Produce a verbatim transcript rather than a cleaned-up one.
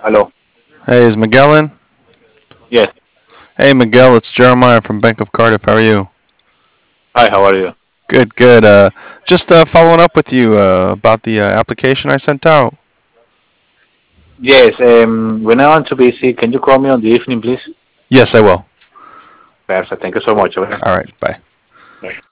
Hello. Hey, is Miguel in? Yes. Hey, Miguel, it's Jeremiah from Bank of Cardiff. How are you? Hi. How are you? Good, good. Uh, just uh, following up with you uh, about the uh, application I sent out. Yes. Um. When I want to be sick, can you call me on the evening, please? Yes, I will. Perfect. Thank you so much. Okay. All right, bye. Bye.